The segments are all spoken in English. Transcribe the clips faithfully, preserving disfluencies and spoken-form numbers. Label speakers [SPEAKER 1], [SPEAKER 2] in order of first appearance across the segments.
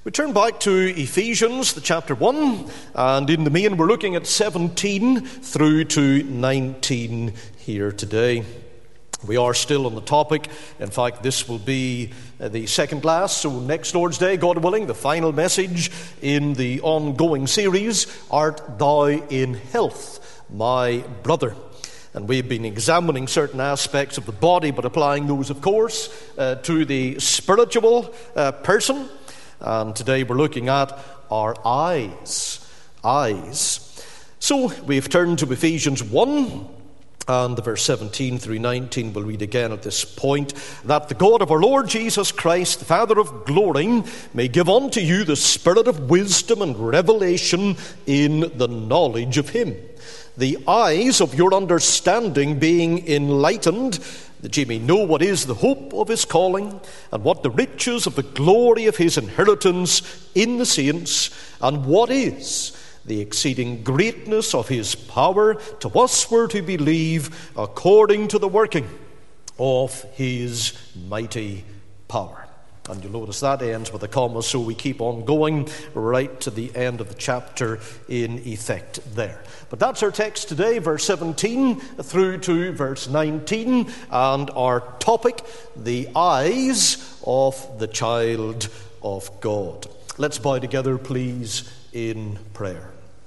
[SPEAKER 1] We turn back to Ephesians, the chapter one, and in the main we're looking at seventeen through to nineteen here today. We are still on the topic. In fact, this will be the second class, so next Lord's Day, God willing, the final message in the ongoing series, Art Thou in Health, My Brother? And we've been examining certain aspects of the body, but applying those, of course, uh, to the spiritual uh, person. And today we're looking at our eyes. Eyes. So we've turned to Ephesians one, and the verse seventeen through nineteen we'll read again at this point. That the God of our Lord Jesus Christ, the Father of glory, may give unto you the spirit of wisdom and revelation in the knowledge of him. The eyes of your understanding being enlightened, that ye may know what is the hope of his calling, and what the riches of the glory of his inheritance in the saints, and what is the exceeding greatness of his power to us who to believe, according to the working of his mighty power. And you'll notice that ends with a comma, so we keep on going right to the end of the chapter in effect there. But that's our text today, verse seventeen through to verse nineteen, and our topic, the eyes of the child of God. Let's bow together, please, in prayer.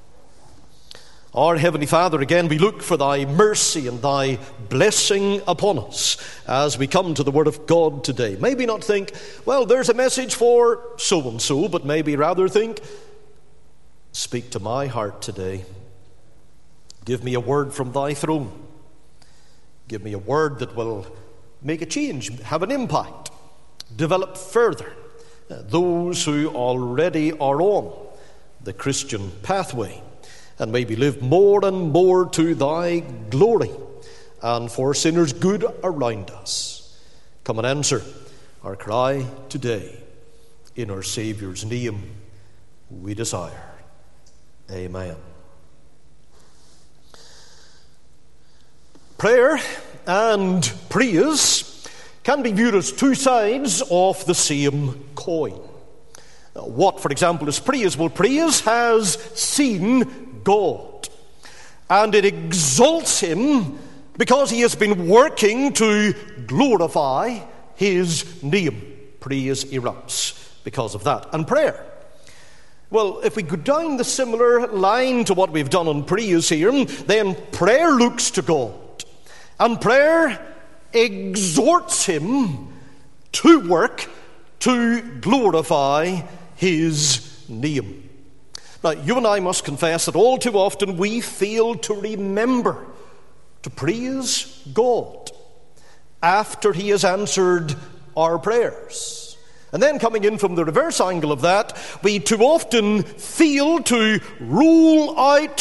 [SPEAKER 1] Our Heavenly Father, again we look for thy mercy and thy blessing upon us as we come to the Word of God today. Maybe not think, well, there's a message for so-and-so, but maybe rather think, speak to my heart today. Give me a word from thy throne. Give me a word that will make a change, have an impact, develop further those who already are on the Christian pathway, and maybe live more and more to thy glory and for sinners good around us. Come and answer our cry today. In our Saviour's name we desire. Amen. Prayer and praise can be viewed as two sides of the same coin. What, for example, is praise? Well, praise has seen God, and it exalts him because he has been working to glorify his name. Praise erupts because of that. And prayer, well, if we go down the similar line to what we've done on praise here, then prayer looks to God, and prayer exhorts him to work to glorify his name. Now, you and I must confess that all too often we fail to remember to praise God after he has answered our prayers. And then coming in from the reverse angle of that, we too often fail to rule out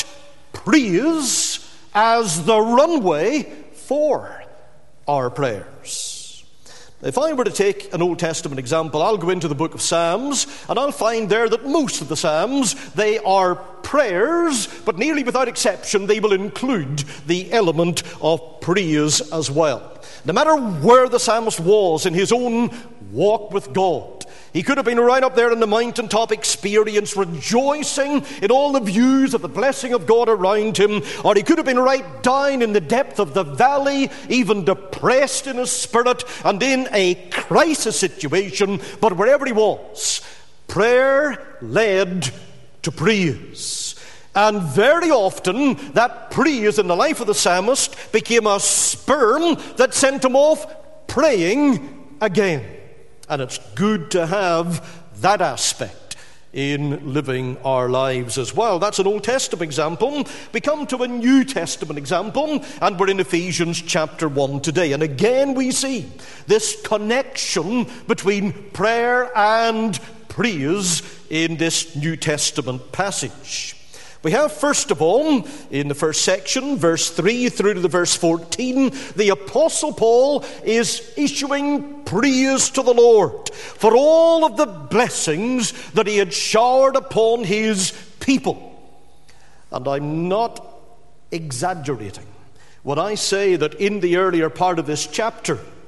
[SPEAKER 1] praise as the runway for our prayers. If I were to take an Old Testament example, I'll go into the book of Psalms, and I'll find there that most of the Psalms, they are prayers, but nearly without exception, they will include the element of praise as well. No matter where the psalmist was in his own walk with God, he could have been right up there on the mountaintop experience, rejoicing in all the views of the blessing of God around him, or he could have been right down in the depth of the valley, even depressed in his spirit and in a crisis situation. But wherever he was, prayer led to praise. And very often, that praise in the life of the psalmist became a sperm that sent him off praying again. And it's good to have that aspect in living our lives as well. That's an Old Testament example. We come to a New Testament example, and we're in Ephesians chapter one today. And again we see this connection between prayer and praise in this New Testament passage. We have, first of all, in the first section, verse three through to the verse fourteen, the Apostle Paul is issuing praise to the Lord for all of the blessings that he had showered upon his people. And I'm not exaggerating when I say that in the earlier part of this chapter,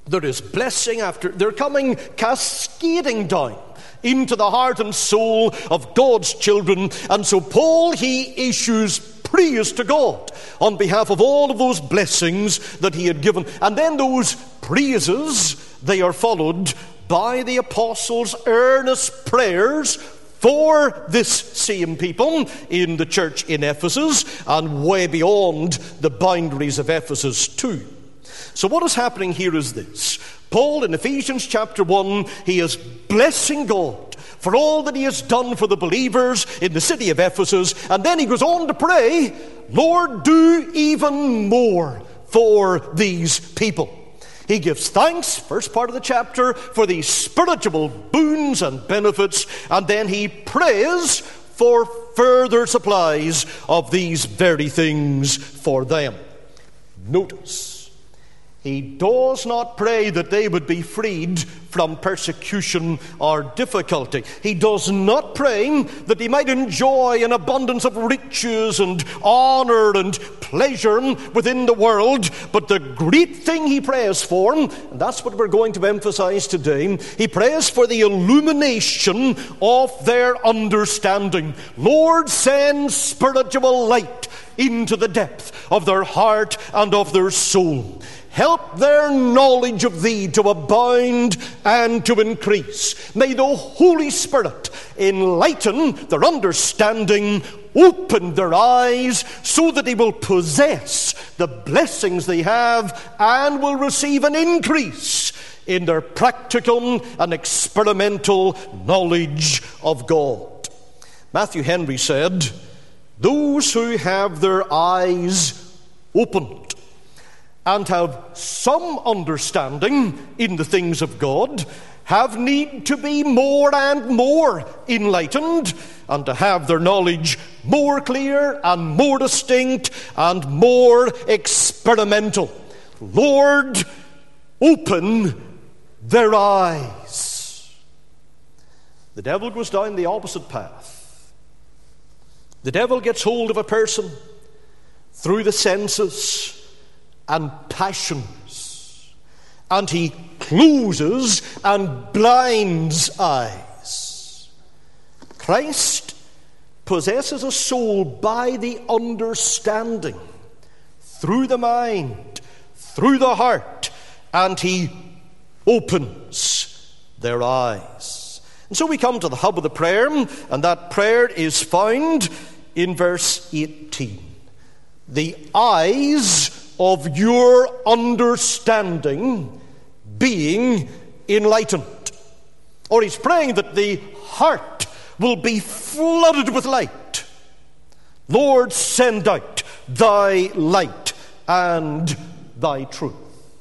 [SPEAKER 1] There is blessing after, they're coming cascading down into the heart and soul of God's children. And so Paul, he issues praise to God on behalf of all of those blessings that he had given. And then those praises, they are followed by the apostles' earnest prayers for this same people in the church in Ephesus and way beyond the boundaries of Ephesus too. So what is happening here is this. Paul in Ephesians chapter one, he is blessing God for all that he has done for the believers in the city of Ephesus. And then he goes on to pray, Lord, do even more for these people. He gives thanks, first part of the chapter, for these spiritual boons and benefits. And then he prays for further supplies of these very things for them. Notice, he does not pray that they would be freed from persecution or difficulty. He does not pray that they might enjoy an abundance of riches and honor and pleasure within the world. But the great thing he prays for, and that's what we're going to emphasize today, he prays for the illumination of their understanding. Lord, send spiritual light into the depth of their heart and of their soul. Help their knowledge of thee to abound and to increase. May the Holy Spirit enlighten their understanding, open their eyes, so that they will possess the blessings they have and will receive an increase in their practical and experimental knowledge of God. Matthew Henry said, those who have their eyes opened and have some understanding in the things of God have need to be more and more enlightened, and to have their knowledge more clear and more distinct and more experimental. Lord, open their eyes. The devil goes down the opposite path. The devil gets hold of a person through the senses and passions, and he closes and blinds eyes. Christ possesses a soul by the understanding, through the mind, through the heart, and he opens their eyes. And so we come to the hub of the prayer, and that prayer is found in verse eighteen. The eyes of your understanding being enlightened. Or he's praying that the heart will be flooded with light. Lord, send out thy light and thy truth.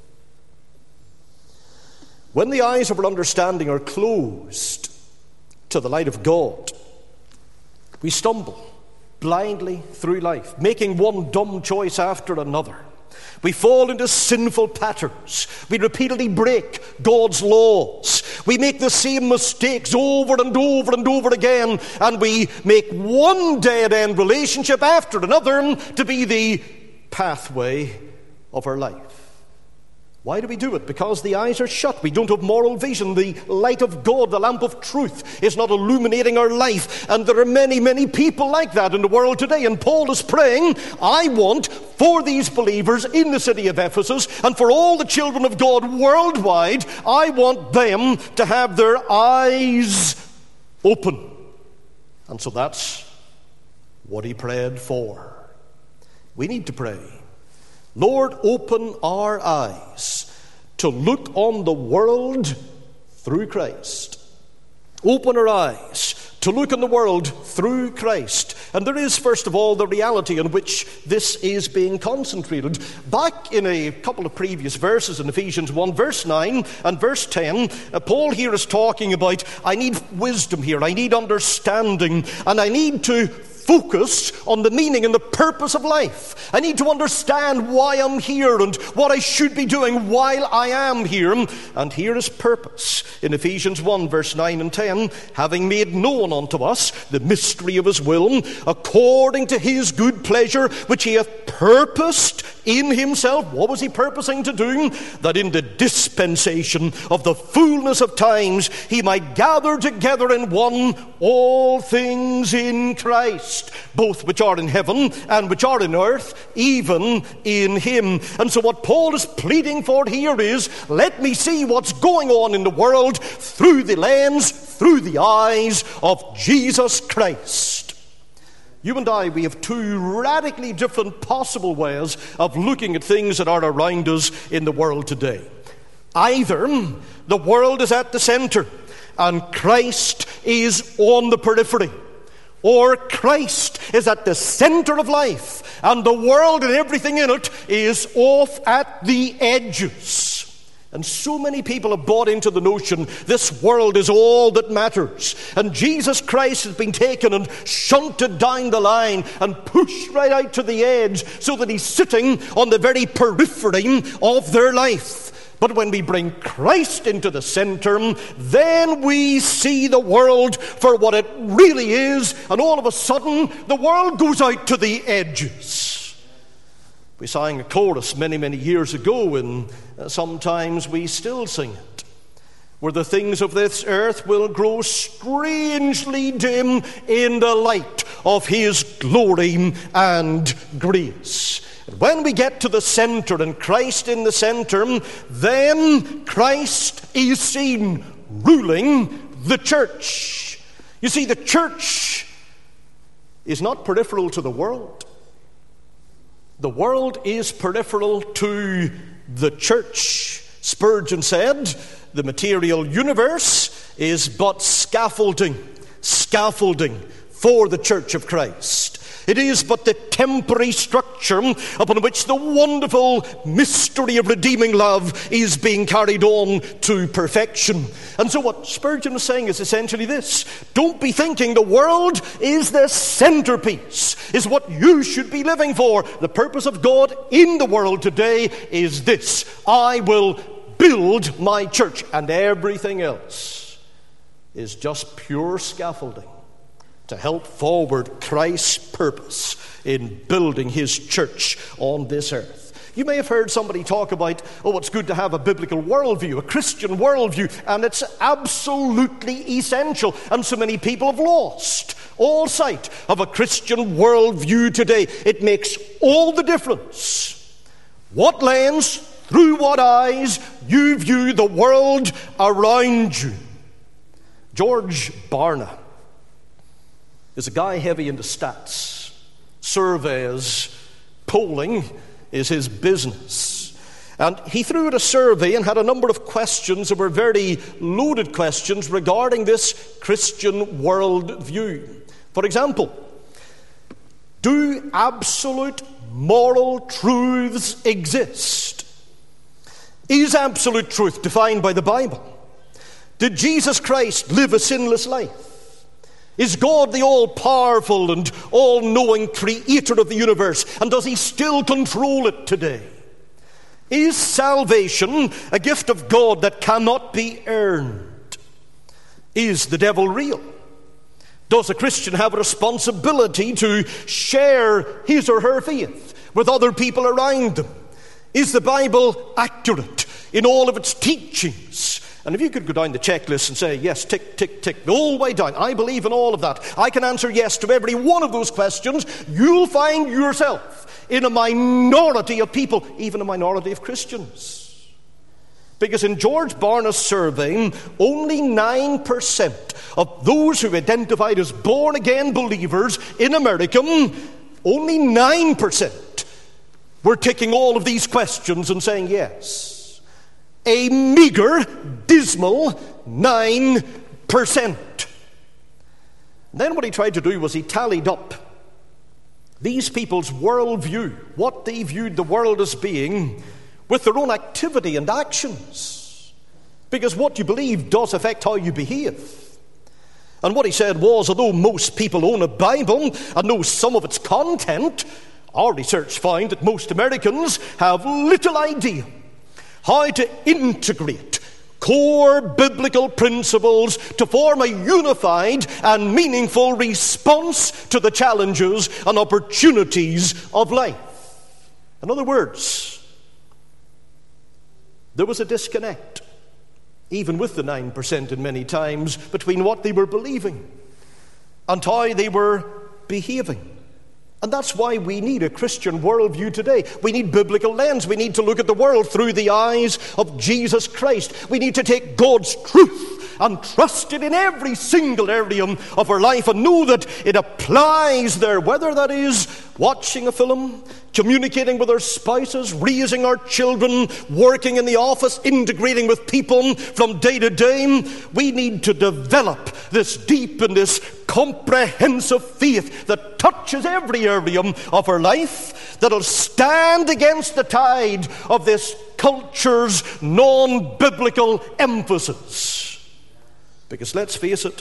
[SPEAKER 1] When the eyes of our understanding are closed to the light of God, we stumble blindly through life, making one dumb choice after another. We fall into sinful patterns. We repeatedly break God's laws. We make the same mistakes over and over and over again, and we make one dead-end relationship after another to be the pathway of our life. Why do we do it? Because the eyes are shut. We don't have moral vision. The light of God, the lamp of truth, is not illuminating our life. And there are many, many people like that in the world today. And Paul is praying, I want for these believers in the city of Ephesus and for all the children of God worldwide, I want them to have their eyes open. And so that's what he prayed for. We need to pray, Lord, open our eyes to look on the world through Christ. Open our eyes to look on the world through Christ. And there is, first of all, the reality in which this is being concentrated. Back in a couple of previous verses in Ephesians one, verse nine and verse ten, uh, Paul here is talking about, I need wisdom here, I need understanding, and I need to focus on the meaning and the purpose of life. I need to understand why I'm here and what I should be doing while I am here. And here is purpose. In Ephesians one, verse nine and ten, having made known unto us the mystery of his will, according to his good pleasure, which he hath purposed in himself. What was he purposing to do? That in the dispensation of the fullness of times he might gather together in one all things in Christ, both which are in heaven and which are in earth, even in him. And so what Paul is pleading for here is, let me see what's going on in the world through the lens, through the eyes of Jesus Christ. You and I, we have two radically different possible ways of looking at things that are around us in the world today. Either the world is at the center and Christ is on the periphery, or Christ is at the center of life and the world and everything in it is off at the edges. And so many people have bought into the notion this world is all that matters. And Jesus Christ has been taken and shunted down the line and pushed right out to the edge so that he's sitting on the very periphery of their life. But when we bring Christ into the center, then we see the world for what it really is. And all of a sudden, the world goes out to the edges. We sang a chorus many, many years ago, and sometimes we still sing it, where the things of this earth will grow strangely dim in the light of his glory and grace. And when we get to the center and Christ in the center, then Christ is seen ruling the church. You see, the church is not peripheral to the world. The world is peripheral to the church. Spurgeon said, the material universe is but scaffolding, scaffolding for the church of Christ. It is but the temporary structure upon which the wonderful mystery of redeeming love is being carried on to perfection. And so what Spurgeon is saying is essentially this: don't be thinking the world is the centerpiece, is what you should be living for. The purpose of God in the world today is this: I will build my church, and everything else is just pure scaffolding to help forward Christ's purpose in building his church on this earth. You may have heard somebody talk about, oh, it's good to have a biblical worldview, a Christian worldview, and it's absolutely essential. And so many people have lost all sight of a Christian worldview today. It makes all the difference. What lens, through what eyes you view the world around you. George Barna is a guy heavy into stats. Surveys, polling is his business. And he threw out a survey and had a number of questions that were very loaded questions regarding this Christian world view. For example, do absolute moral truths exist? Is absolute truth defined by the Bible? Did Jesus Christ live a sinless life? Is God the all-powerful and all-knowing creator of the universe? And does he still control it today? Is salvation a gift of God that cannot be earned? Is the devil real? Does a Christian have a responsibility to share his or her faith with other people around them? Is the Bible accurate in all of its teachings? And if you could go down the checklist and say, yes, tick, tick, tick, the whole way down, I believe in all of that, I can answer yes to every one of those questions, you'll find yourself in a minority of people, even a minority of Christians. Because in George Barna's survey, only nine percent of those who identified as born-again believers in America, only nine percent were ticking all of these questions and saying yes. A meager, dismal nine percent. Then what he tried to do was he tallied up these people's worldview, what they viewed the world as being, with their own activity and actions. Because what you believe does affect how you behave. And what he said was, although most people own a Bible and know some of its content, our research found that most Americans have little idea how to integrate core biblical principles to form a unified and meaningful response to the challenges and opportunities of life. In other words, there was a disconnect, even with the nine percent in many times, between what they were believing and how they were behaving. And that's why we need a Christian worldview today. We need biblical lens. We need to look at the world through the eyes of Jesus Christ. We need to take God's truth and trust it in every single area of our life and know that it applies there, whether that is watching a film, communicating with our spouses, raising our children, working in the office, integrating with people from day to day. We need to develop this deep and this comprehensive faith that touches every area of our life, that'll stand against the tide of this culture's non-biblical emphasis. Because let's face it,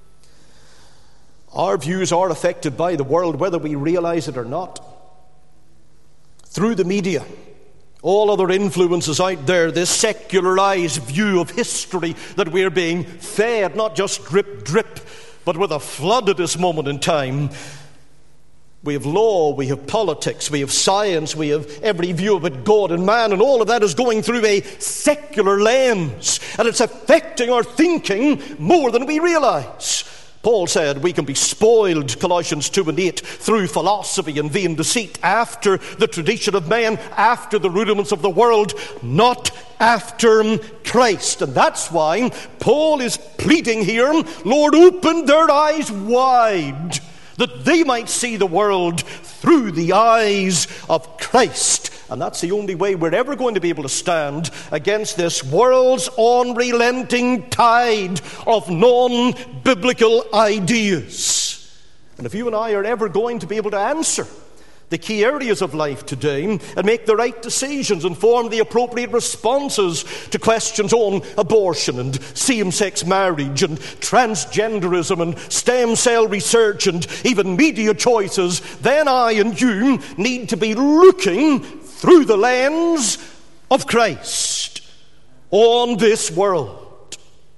[SPEAKER 1] our views are affected by the world, whether we realize it or not. Through the media, all other influences out there, this secularized view of history that we're being fed, not just drip, drip, but with a flood at this moment in time. We have law, we have politics, we have science, we have every view about God and man, and all of that is going through a secular lens, and it's affecting our thinking more than we realize. Paul said we can be spoiled, Colossians two and eight, through philosophy and vain deceit, after the tradition of man, after the rudiments of the world, not after Christ. And that's why Paul is pleading here, Lord, open their eyes wide, that they might see the world through the eyes of Christ. And that's the only way we're ever going to be able to stand against this world's unrelenting tide of non-biblical ideas. And if you and I are ever going to be able to answer the key areas of life today and make the right decisions and form the appropriate responses to questions on abortion and same-sex marriage and transgenderism and stem cell research and even media choices, then I and you need to be looking through the lens of Christ on this world,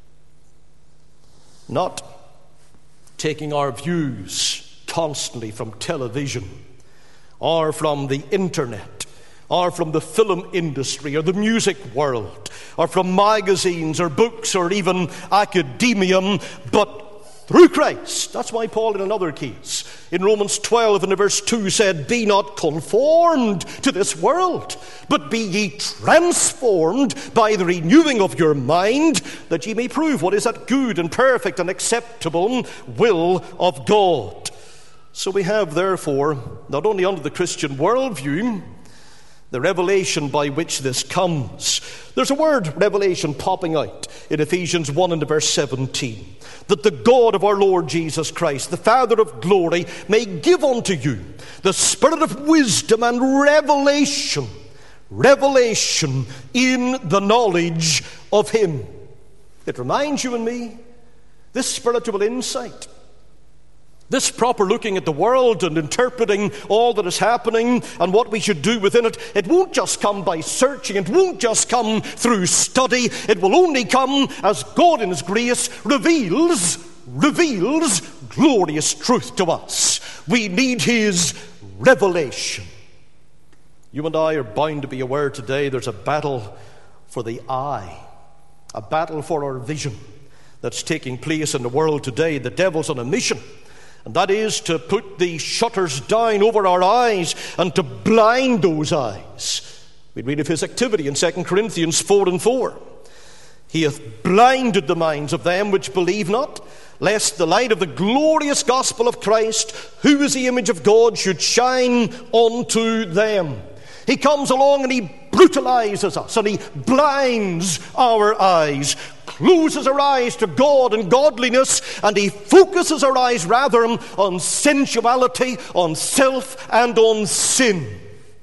[SPEAKER 1] not taking our views constantly from television or from the internet, or from the film industry, or the music world, or from magazines, or books, or even academia, but through Christ. That's why Paul, in another case, in Romans twelve and verse two, said, be not conformed to this world, but be ye transformed by the renewing of your mind, that ye may prove what is that good and perfect and acceptable will of God. So we have, therefore, not only under the Christian worldview, the revelation by which this comes. There's a word, revelation, popping out in Ephesians one and verse seventeen. That the God of our Lord Jesus Christ, the Father of glory, may give unto you the spirit of wisdom and revelation, revelation in the knowledge of Him. It reminds you and me, this spiritual insight, this proper looking at the world and interpreting all that is happening and what we should do within it, it won't just come by searching, it won't just come through study, it will only come as God in His grace reveals, reveals glorious truth to us. We need His revelation. You and I are bound to be aware today there's a battle for the eye, a battle for our vision that's taking place in the world today. The devil's on a mission, and that is to put the shutters down over our eyes and to blind those eyes. We read of his activity in Second Corinthians four and four. He hath blinded the minds of them which believe not, lest the light of the glorious gospel of Christ, who is the image of God, should shine unto them. He comes along and he brutalizes us and he blinds our eyes, closes our eyes to God and godliness, and he focuses our eyes rather on sensuality, on self, and on sin.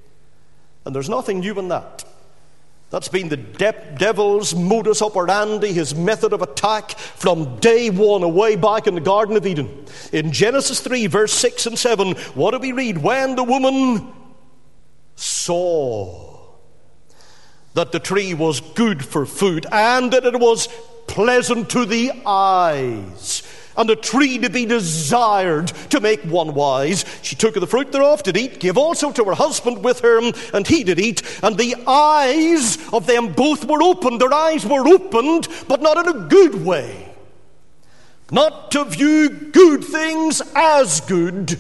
[SPEAKER 1] And there's nothing new in that. That's been the de- devil's modus operandi, his method of attack from day one, away back in the Garden of Eden. In Genesis three, verse six and seven, what do we read? When the woman saw that the tree was good for food, and that it was pleasant to the eyes, and a tree to be desired to make one wise. She took of the fruit thereof, did eat, gave also to her husband with her, and he did eat. And the eyes of them both were opened. Their eyes were opened, but not in a good way. Not to view good things as good.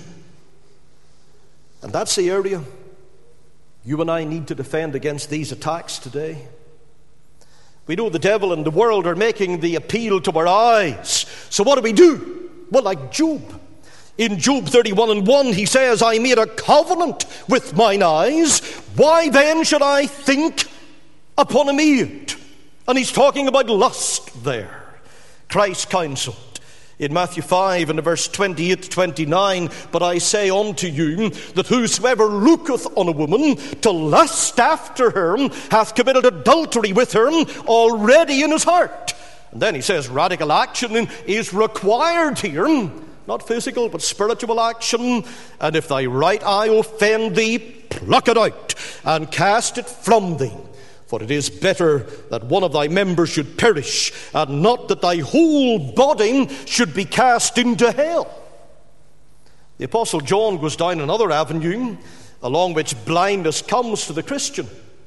[SPEAKER 1] And that's the area you and I need to defend against these attacks today. We know the devil and the world are making the appeal to our eyes. So what do we do? Well, like Job. In Job thirty-one and one, he says, I made a covenant with mine eyes. Why then should I think upon a maid? And he's talking about lust there. Christ counseled in Matthew five and verse twenty-eight to twenty-nine, but I say unto you that whosoever looketh on a woman to lust after her hath committed adultery with her already in his heart. And then he says radical action is required here, not physical but spiritual action. And if thy right eye offend thee, pluck it out and cast it from thee. For it is better that one of thy members should perish, and not that thy whole body should be cast into hell. The Apostle John goes down another avenue along which blindness comes to the Christian.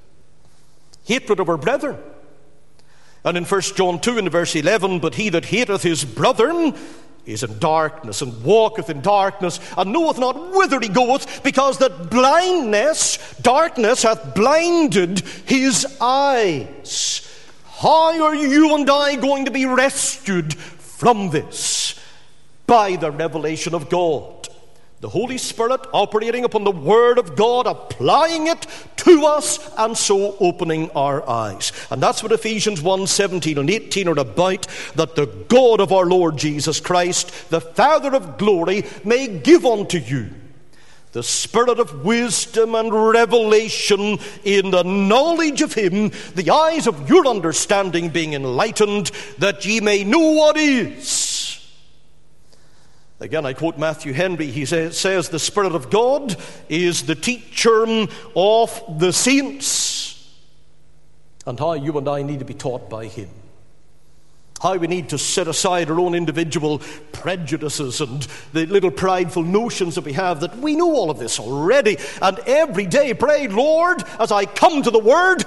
[SPEAKER 1] Hatred of our brethren. And in First John two and verse eleven, but he that hateth his brother is in darkness, and walketh in darkness, and knoweth not whither he goeth, because that blindness, darkness, hath blinded his eyes. How are you and I going to be rescued from this? By the revelation of God. The Holy Spirit operating upon the Word of God, applying it to us, and so opening our eyes. And that's what Ephesians one, seventeen and eighteen are about, that the God of our Lord Jesus Christ, the Father of glory, may give unto you the spirit of wisdom and revelation in the knowledge of him, the eyes of your understanding being enlightened, that ye may know what is. Again, I quote Matthew Henry. He says, says, the Spirit of God is the teacher of the saints. And how you and I need to be taught by him. How we need to set aside our own individual prejudices and the little prideful notions that we have, that we know all of this already. And every day pray, Lord, as I come to the Word,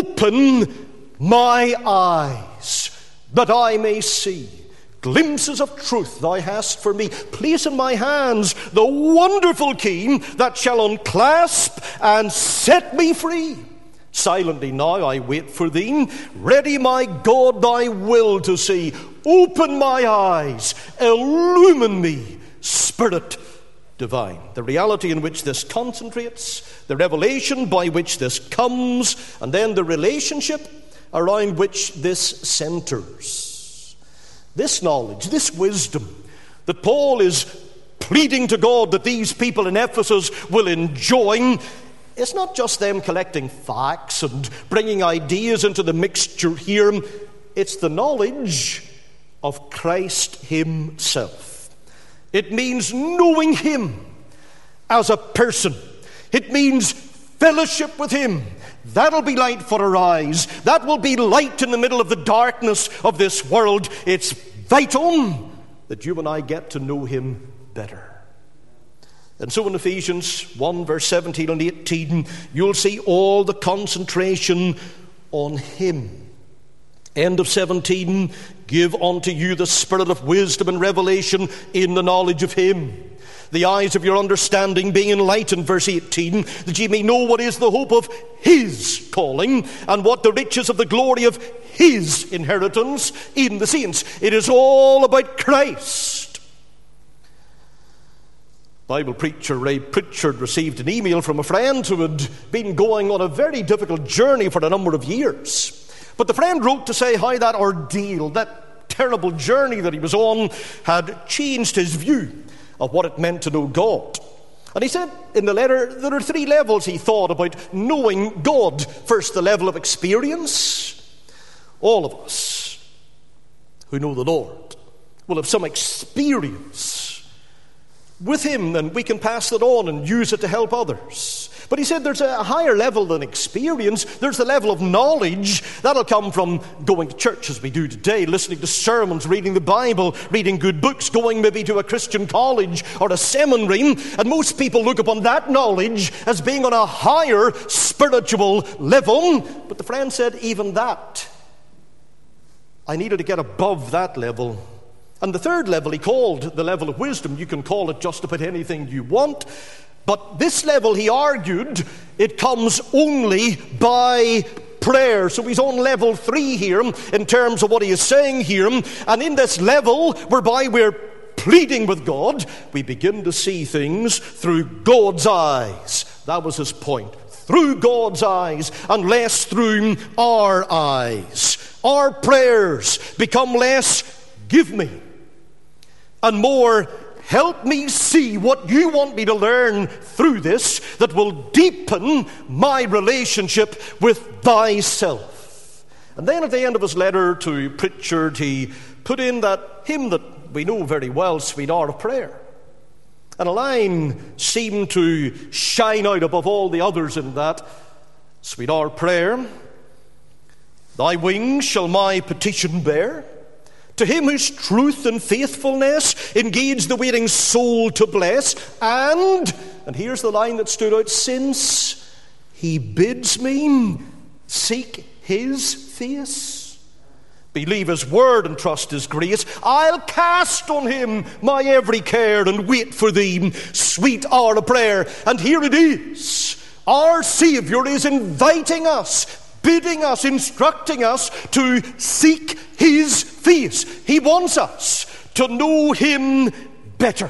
[SPEAKER 1] open my eyes, that I may see glimpses of truth thou hast for me. Place in my hands the wonderful key that shall unclasp and set me free. Silently now I wait for thee, ready, my God, thy will to see. Open my eyes, illumine me, Spirit divine. The reality in which this concentrates, the revelation by which this comes, and then the relationship around which this centers. This knowledge, this wisdom that Paul is pleading to God that these people in Ephesus will enjoy, it's not just them collecting facts and bringing ideas into the mixture here. It's the knowledge of Christ himself. It means knowing him as a person. It means fellowship with him. That'll be light for our eyes. That will be light in the middle of the darkness of this world. It's vital that you and I get to know him better. And so in Ephesians one, verse seventeen and eighteen, you'll see all the concentration on him. End of seventeen, give unto you the spirit of wisdom and revelation in the knowledge of him. The eyes of your understanding being enlightened, verse eighteen, that ye may know what is the hope of his calling, and what the riches of the glory of his inheritance in the saints. It is all about Christ. Bible preacher Ray Pritchard received an email from a friend who had been going on a very difficult journey for a number of years. But the friend wrote to say how that ordeal, that terrible journey that he was on, had changed his view of what it meant to know God. And he said in the letter, there are three levels he thought about knowing God. First, the level of experience. All of us who know the Lord will have some experience with him, and we can pass it on and use it to help others. But he said there's a higher level than experience. There's the level of knowledge. That'll come from going to church as we do today, listening to sermons, reading the Bible, reading good books, going maybe to a Christian college or a seminary. And most people look upon that knowledge as being on a higher spiritual level. But the friend said, even that, I needed to get above that level. And the third level he called the level of wisdom. You can call it just about anything you want. But this level, he argued, it comes only by prayer. So he's on level three here in terms of what he is saying here. And in this level, whereby we're pleading with God, we begin to see things through God's eyes. That was his point. Through God's eyes and less through our eyes. Our prayers become less, give me, and more, help me see what you want me to learn through this that will deepen my relationship with thyself. And then at the end of his letter to Pritchard, he put in that hymn that we know very well, Sweet Hour of Prayer. And a line seemed to shine out above all the others in that. Sweet Hour of Prayer, thy wings shall my petition bear. To him whose truth and faithfulness engage the waiting soul to bless. And, and here's the line that stood out, since he bids me seek his face, believe his word and trust his grace, I'll cast on him my every care and wait for thee, sweet hour of prayer. And here it is. Our Savior is inviting us, bidding us, instructing us to seek his face. He wants us to know him better.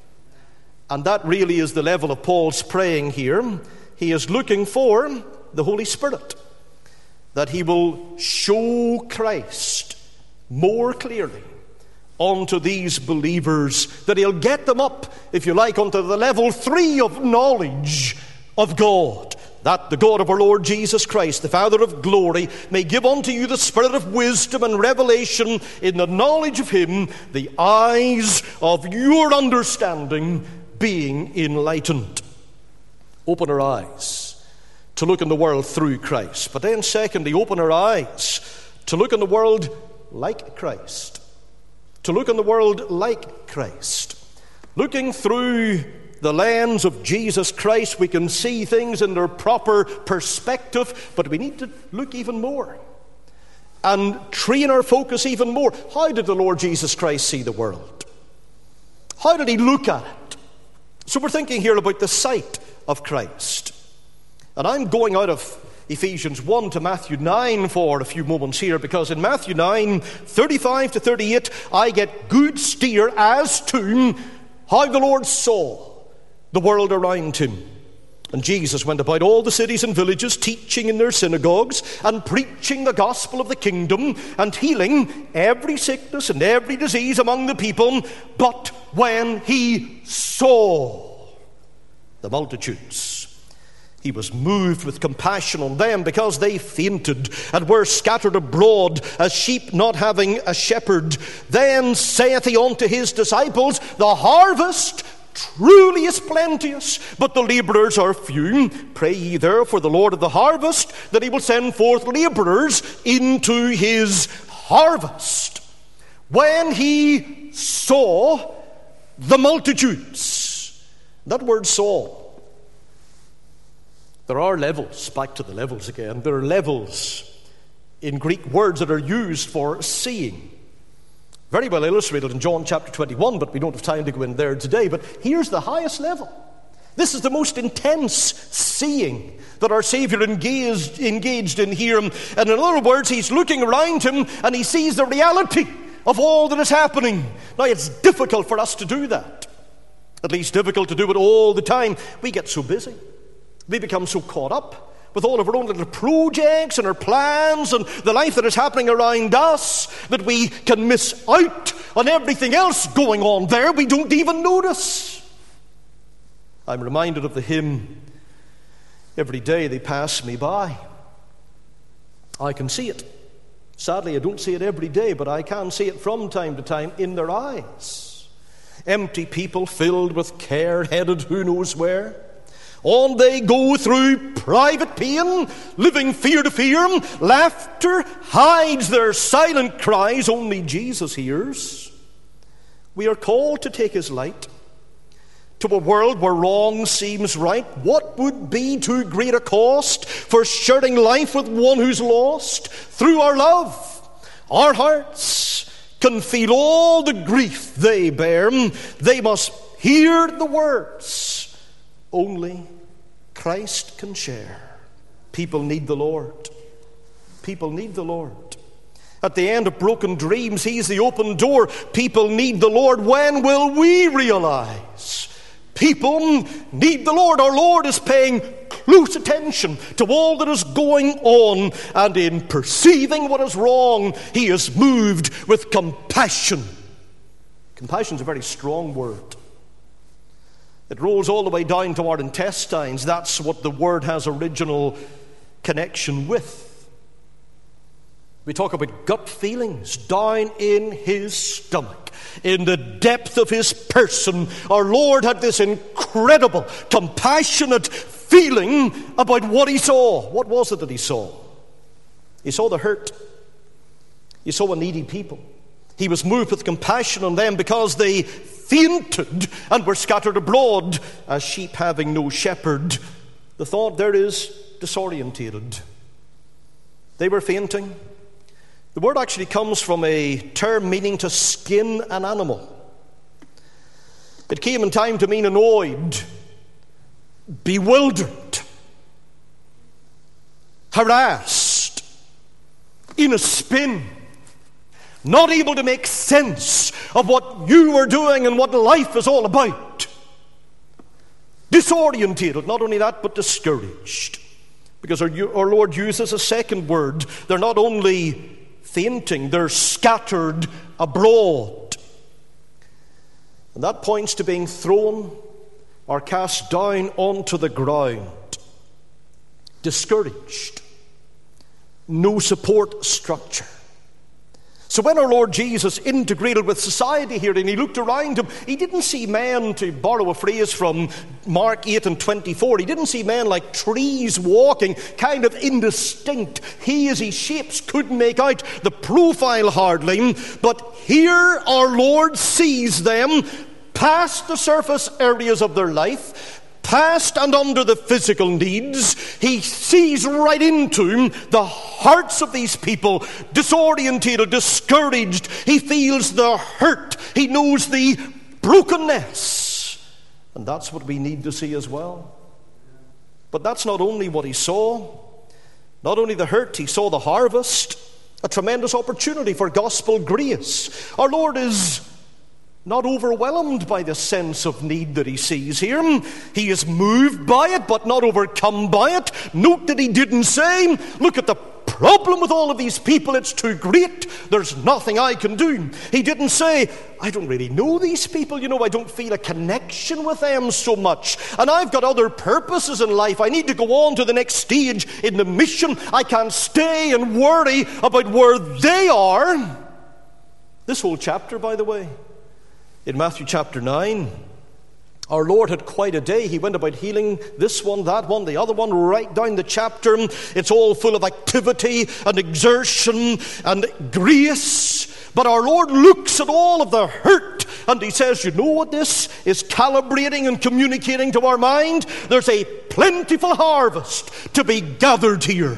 [SPEAKER 1] And that really is the level of Paul's praying here. He is looking for the Holy Spirit, that he will show Christ more clearly onto these believers, that he'll get them up, if you like, onto the level three of knowledge of God, that the God of our Lord Jesus Christ, the Father of glory, may give unto you the spirit of wisdom and revelation in the knowledge of him, the eyes of your understanding being enlightened. Open our eyes to look in the world through Christ. But then secondly, open our eyes to look in the world like Christ. To look in the world like Christ. Looking through the lens of Jesus Christ, we can see things in their proper perspective, but we need to look even more and train our focus even more. How did the Lord Jesus Christ see the world? How did he look at it? So we're thinking here about the sight of Christ. And I'm going out of Ephesians one to Matthew nine for a few moments here, because in Matthew nine, thirty-five to thirty-eight, I get good steer as to how the Lord saw the world around him. And Jesus went about all the cities and villages, teaching in their synagogues and preaching the gospel of the kingdom and healing every sickness and every disease among the people. But when he saw the multitudes, he was moved with compassion on them, because they fainted and were scattered abroad as sheep not having a shepherd. Then saith he unto his disciples, the harvest truly is plenteous, but the laborers are few. Pray ye therefore the Lord of the harvest, that he will send forth laborers into his harvest. When he saw the multitudes, that word saw, there are levels, back to the levels again, there are levels in Greek words that are used for seeing. Very well illustrated in John chapter twenty-one, but we don't have time to go in there today. But here's the highest level. This is the most intense seeing that our Savior engaged, engaged in here. And in other words, he's looking around him and he sees the reality of all that is happening. Now, it's difficult for us to do that. At least difficult to do it all the time. We get so busy. We become so caught up with all of our own little projects and our plans and the life that is happening around us, that we can miss out on everything else going on there. We don't even notice. I'm reminded of the hymn, every day they pass me by. I can see it. Sadly, I don't see it every day, but I can see it from time to time in their eyes. Empty people filled with care, headed who knows where. On they go through private pain, living fear to fear. Laughter hides their silent cries, only Jesus hears. We are called to take his light to a world where wrong seems right. What would be too great a cost for sharing life with one who's lost? Through our love, our hearts can feel all the grief they bear. They must hear the words only Christ can share. People need the Lord. People need the Lord. At the end of broken dreams, he's the open door. People need the Lord. When will we realize people need the Lord? Our Lord is paying close attention to all that is going on, and in perceiving what is wrong, he is moved with compassion. Compassion is a very strong word. It rolls all the way down to our intestines. That's what the word has original connection with. We talk about gut feelings down in his stomach, in the depth of his person. Our Lord had this incredible, compassionate feeling about what he saw. What was it that he saw? He saw the hurt. He saw a needy people. He was moved with compassion on them because they fainted and were scattered abroad as sheep having no shepherd. The thought there is disorientated. They were fainting. The word actually comes from a term meaning to skin an animal. It came in time to mean annoyed, bewildered, harassed, in a spin, not able to make sense of what you are doing and what life is all about. Disorientated, not only that, but discouraged. Because our, our Lord uses a second word. They're not only fainting, they're scattered abroad. And that points to being thrown or cast down onto the ground. Discouraged. No support structure. So when our Lord Jesus integrated with society here and he looked around him, he didn't see men, to borrow a phrase from Mark eight and twenty-four, he didn't see men like trees walking, kind of indistinct, hazy shapes, couldn't make out the profile hardly. But here our Lord sees them past the surface areas of their life, past and under the physical needs. He sees right into the hearts of these people, disorientated, discouraged. He feels the hurt. He knows the brokenness. And that's what we need to see as well. But that's not only what he saw. Not only the hurt, he saw the harvest, a tremendous opportunity for gospel grace. Our Lord is not overwhelmed by the sense of need that he sees here. He is moved by it, but not overcome by it. Note that he didn't say, look at the problem with all of these people, it's too great, there's nothing I can do. He didn't say, I don't really know these people, you know, I don't feel a connection with them so much, and I've got other purposes in life. I need to go on to the next stage in the mission. I can't stay and worry about where they are. This whole chapter, by the way, in Matthew chapter nine, our Lord had quite a day. He went about healing this one, that one, the other one, right down the chapter. It's all full of activity and exertion and grace. But our Lord looks at all of the hurt and he says, you know what this is calibrating and communicating to our mind? There's a plentiful harvest to be gathered here.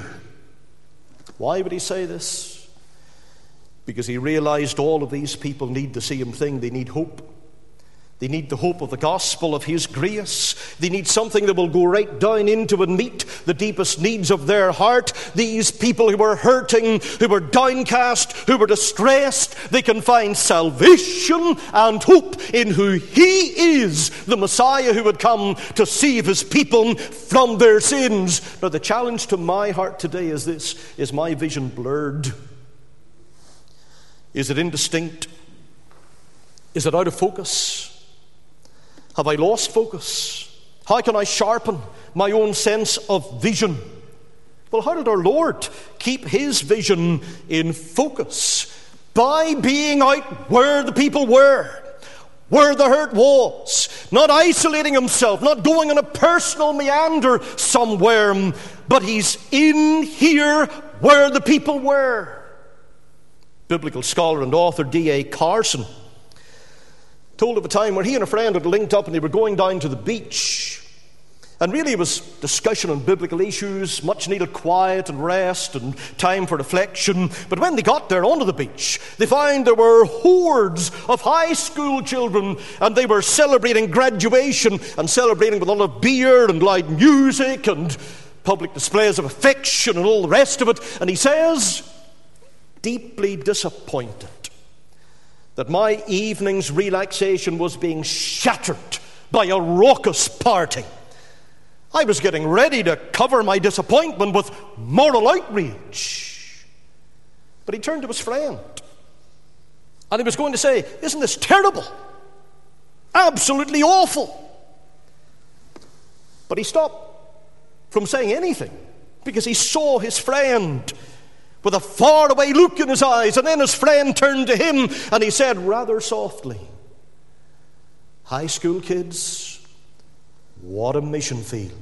[SPEAKER 1] Why would he say this? Because he realized all of these people need the same thing. They need hope. They need the hope of the gospel of his grace. They need something that will go right down into and meet the deepest needs of their heart. These people who were hurting, who were downcast, who were distressed, they can find salvation and hope in who he is, the Messiah who would come to save his people from their sins. Now the challenge to my heart today is this: is my vision blurred? Is it indistinct? Is it out of focus? Have I lost focus? How can I sharpen my own sense of vision? Well, how did our Lord keep his vision in focus? By being out where the people were, where the hurt was, not isolating himself, not going on a personal meander somewhere, but he's in here where the people were. Biblical scholar and author D A Carson told of a time where he and a friend had linked up and they were going down to the beach. And really it was discussion on biblical issues, much needed quiet and rest and time for reflection. But when they got there onto the beach, they found there were hordes of high school children, and they were celebrating graduation and celebrating with a lot of beer and loud music and public displays of affection and all the rest of it. And he says, deeply disappointed that my evening's relaxation was being shattered by a raucous party. I was getting ready to cover my disappointment with moral outrage. But he turned to his friend and he was going to say, isn't this terrible? Absolutely awful. But he stopped from saying anything because he saw his friend with a faraway look in his eyes. And then his friend turned to him and he said rather softly, high school kids, what a mission field.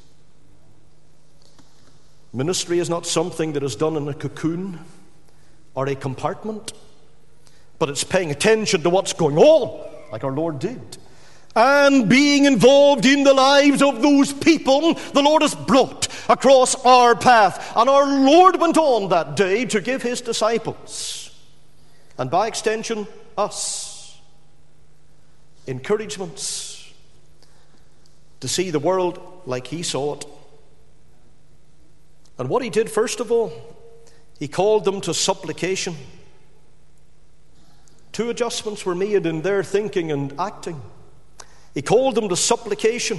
[SPEAKER 1] Ministry is not something that is done in a cocoon or a compartment, but it's paying attention to what's going on, like our Lord did, and being involved in the lives of those people the Lord has brought across our path. And our Lord went on that day to give his disciples, and by extension us, encouragements to see the world like he saw it. And what he did, first of all, he called them to supplication. Two adjustments were made in their thinking and acting. He called them to supplication.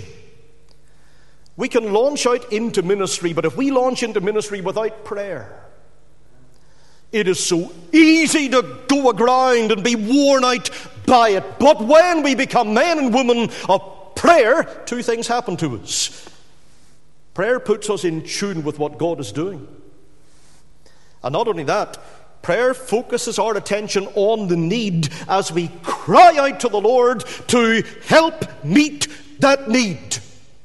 [SPEAKER 1] We can launch out into ministry, but if we launch into ministry without prayer, it is so easy to go aground and be worn out by it. But when we become men and women of prayer, two things happen to us. Prayer puts us in tune with what God is doing. And not only that, prayer focuses our attention on the need as we cry out to the Lord to help meet that need.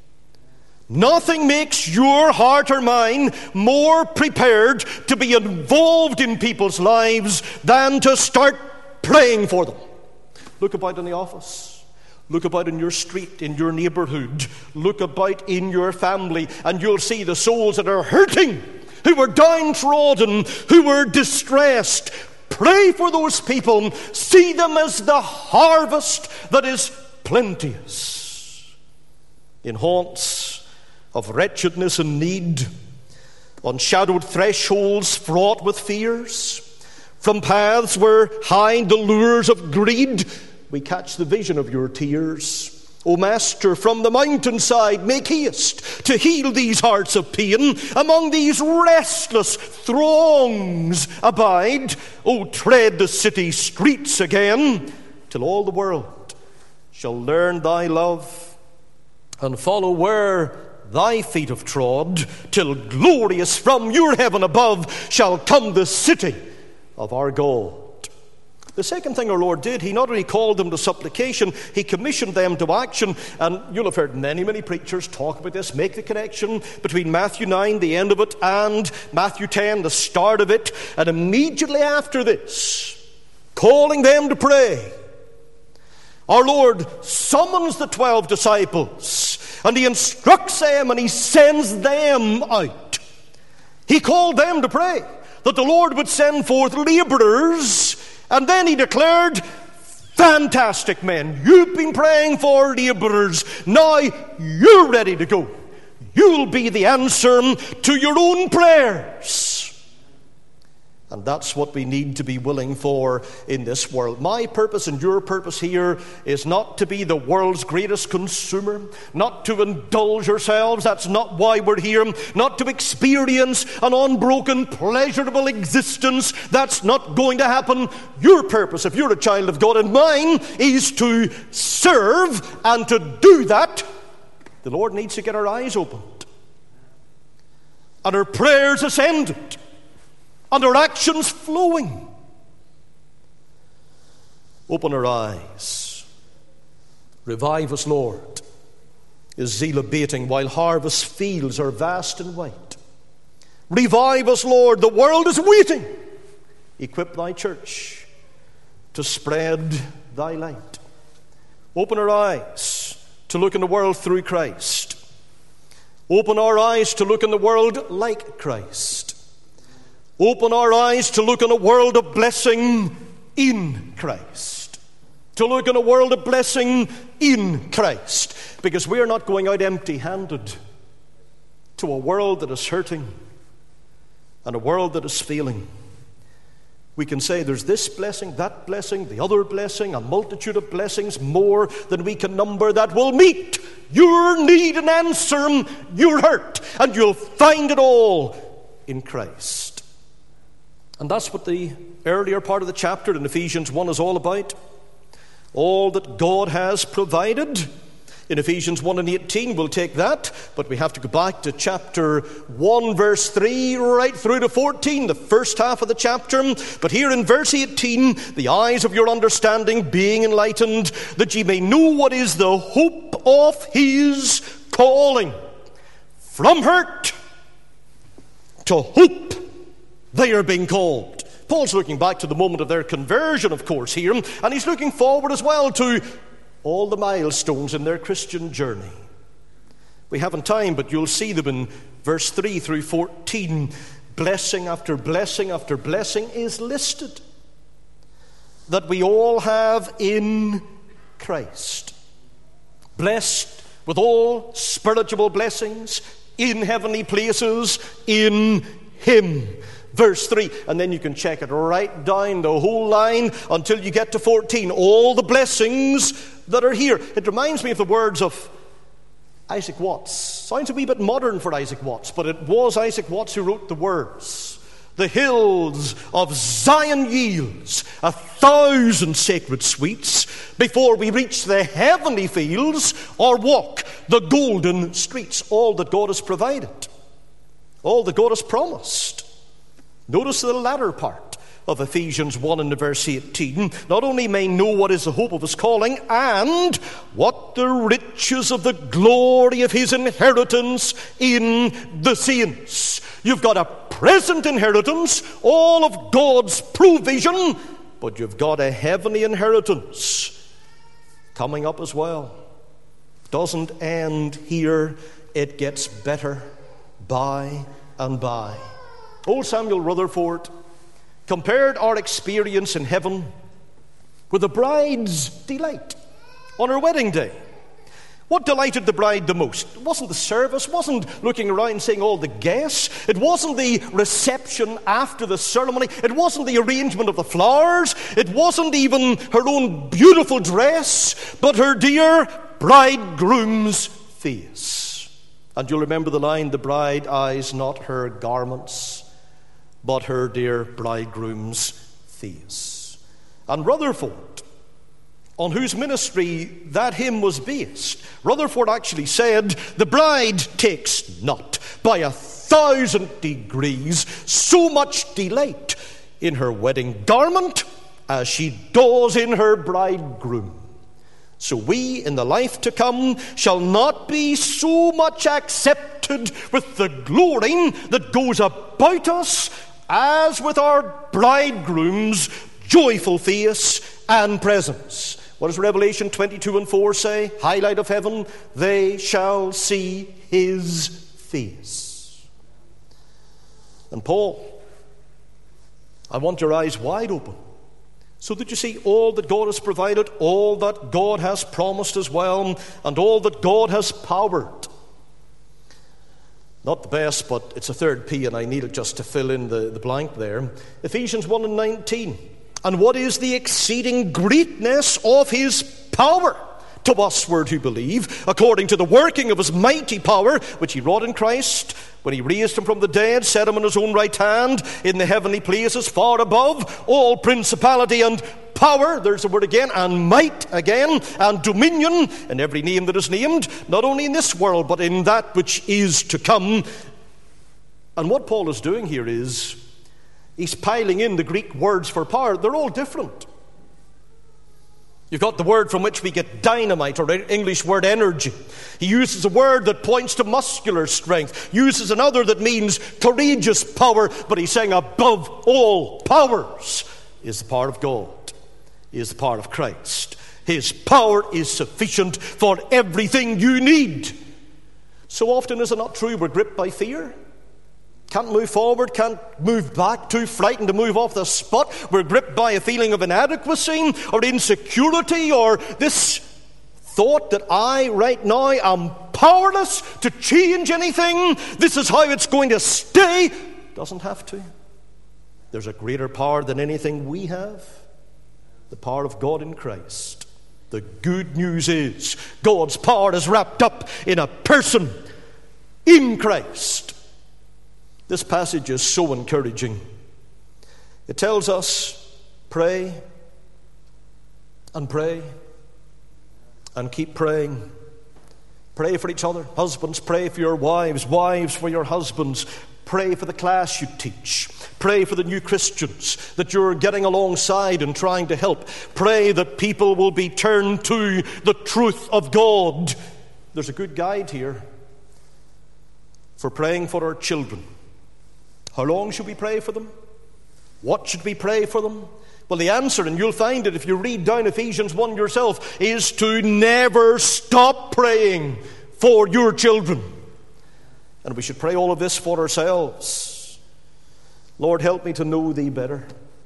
[SPEAKER 1] Nothing makes your heart or mine more prepared to be involved in people's lives than to start praying for them. Look about in the office. Look about in your street, in your neighborhood. Look about in your family, and you'll see the souls that are hurting, who are downtrodden, who are distressed. Pray for those people. See them as the harvest that is plenteous. In haunts of wretchedness and need, on shadowed thresholds fraught with fears, from paths where hide the lures of greed, we catch the vision of your tears. O Master, from the mountainside, make haste to heal these hearts of pain. Among these restless throngs abide. O tread the city streets again, till all the world shall learn thy love and follow where thy feet have trod, till glorious from your heaven above shall come the city of our God. The second thing our Lord did, he not only called them to supplication, he commissioned them to action. And you'll have heard many, many preachers talk about this, make the connection between Matthew nine, the end of it, and Matthew ten, the start of it. And immediately after this, calling them to pray, our Lord summons the twelve disciples, and he instructs them, and he sends them out. He called them to pray, that the Lord would send forth laborers. And then he declared, fantastic men, you've been praying for laborers. Now you're ready to go. You'll be the answer to your own prayers. And that's what we need to be willing for in this world. My purpose and your purpose here is not to be the world's greatest consumer, not to indulge ourselves. That's not why we're here. Not to experience an unbroken, pleasurable existence. That's not going to happen. Your purpose, if you're a child of God, and mine, is to serve. And to do that, the Lord needs to get our eyes opened and our prayers ascended, and our actions flowing. Open our eyes Revive us, Lord. Is zeal abating while harvest fields are vast and white? Revive us, Lord. The world is waiting. Equip thy church to spread thy light. Open our eyes to look in the world through Christ. Open our eyes to look in the world like Christ. Open our eyes to look in a world of blessing in Christ. To look in a world of blessing in Christ. Because we are not going out empty-handed to a world that is hurting and a world that is failing. We can say there's this blessing, that blessing, the other blessing, a multitude of blessings, more than we can number, that will meet your need and answer your hurt. And you'll find it all in Christ. And that's what the earlier part of the chapter in Ephesians one is all about. All that God has provided. In Ephesians one and eighteen, we'll take that, but we have to go back to chapter one, verse three, right through to fourteen, the first half of the chapter. But here in verse eighteen, the eyes of your understanding being enlightened, that ye may know what is the hope of his calling. From hurt to hope, they are being called. Paul's looking back to the moment of their conversion, of course, here, and he's looking forward as well to all the milestones in their Christian journey. We haven't time, but you'll see them in verse three through fourteen. Blessing after blessing after blessing is listed that we all have in Christ. Blessed with all spiritual blessings in heavenly places in Him. Verse three, and then you can check it right down the whole line until you get to fourteen. All the blessings that are here. It reminds me of the words of Isaac Watts. Sounds a wee bit modern for Isaac Watts, but it was Isaac Watts who wrote the words. The hills of Zion yields a thousand sacred sweets before we reach the heavenly fields or walk the golden streets. All that God has provided. All that God has promised. Notice the latter part of Ephesians one and verse eighteen. Not only may know what is the hope of his calling, and what the riches of the glory of his inheritance in the saints. You've got a present inheritance, all of God's provision, but you've got a heavenly inheritance coming up as well. Doesn't end here, it gets better by and by. Old Samuel Rutherford compared our experience in heaven with the bride's delight on her wedding day. What delighted the bride the most? It wasn't the service, it wasn't looking around seeing all the guests, it wasn't the reception after the ceremony, it wasn't the arrangement of the flowers, it wasn't even her own beautiful dress, but her dear bridegroom's face. And you'll remember the line, the bride eyes not her garments, but her dear bridegroom's face. And Rutherford, on whose ministry that hymn was based, Rutherford actually said, the bride takes not by a thousand degrees so much delight in her wedding garment as she does in her bridegroom. So we, in the life to come, shall not be so much accepted with the glory that goes about us as with our bridegroom's joyful face and presence. What does Revelation twenty-two and four say? Highlight of heaven, they shall see his face. And Paul, I want your eyes wide open so that you see all that God has provided, all that God has promised as well, and all that God has powered. Not the best, but it's a third P, and I need it just to fill in the, the blank there. Ephesians one and nineteen. And what is the exceeding greatness of his power to usward who believe, according to the working of his mighty power, which he wrought in Christ, when he raised him from the dead, set him on his own right hand, in the heavenly places, far above all principality and power, there's the word again, and might again, and dominion, and every name that is named, not only in this world, but in that which is to come. And what Paul is doing here is, he's piling in the Greek words for power. They're all different. You've got the word from which we get dynamite, or English word energy. He uses a word that points to muscular strength, uses another that means courageous power, but he's saying above all powers is the power of God, is the power of Christ. His power is sufficient for everything you need. So often, is it not true, we're gripped by fear? Can't move forward, can't move back, too frightened to move off the spot. We're gripped by a feeling of inadequacy or insecurity, or this thought that I, right now, am powerless to change anything. This is how it's going to stay. Doesn't have to. There's a greater power than anything we have. The power of God in Christ. The good news is God's power is wrapped up in a person in Christ. This passage is so encouraging. It tells us, pray and pray and keep praying. Pray for each other. Husbands, pray for your wives. Wives, for your husbands. Pray for the class you teach. Pray for the new Christians that you're getting alongside and trying to help. Pray that people will be turned to the truth of God. There's a good guide here for praying for our children. How long should we pray for them? What should we pray for them? Well, the answer, and you'll find it if you read down Ephesians one yourself, is to never stop praying for your children. And we should pray all of this for ourselves. Lord, help me to know Thee better.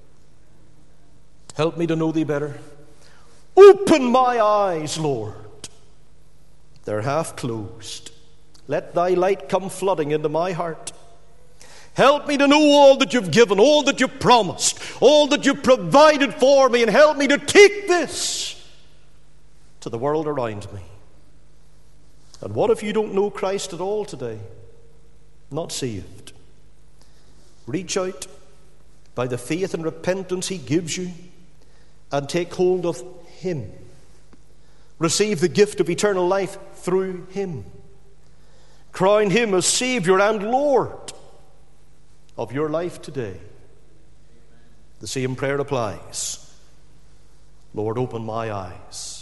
[SPEAKER 1] Help me to know Thee better. Open my eyes, Lord. They're half closed. Let Thy light come flooding into my heart. Help me to know all that You've given, all that You've promised, all that You've provided for me, and help me to take this to the world around me. And what if you don't know Christ at all today? Not saved. Reach out by the faith and repentance He gives you and take hold of Him. Receive the gift of eternal life through Him. Crown Him as Savior and Lord of your life today. The same prayer applies. Lord, open my eyes